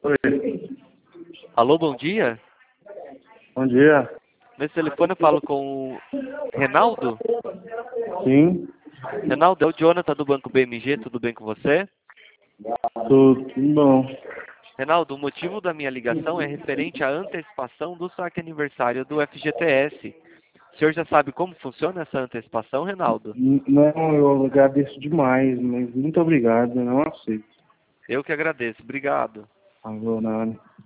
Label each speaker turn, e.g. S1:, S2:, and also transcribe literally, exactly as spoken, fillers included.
S1: Oi.
S2: Alô, bom dia.
S1: Bom dia.
S2: Nesse telefone eu falo com o Reinaldo.
S1: Sim.
S2: Reinaldo, é o Jonathan do Banco B M G, tudo bem com você?
S1: Tudo, tudo bom.
S2: Reinaldo, o motivo da minha ligação é referente à antecipação do saque aniversário do F G T S. O senhor já sabe como funciona essa antecipação, Reinaldo?
S1: N- Não, eu agradeço demais, mas muito obrigado, eu não aceito.
S2: Eu que agradeço. Obrigado.
S1: Falou, nada.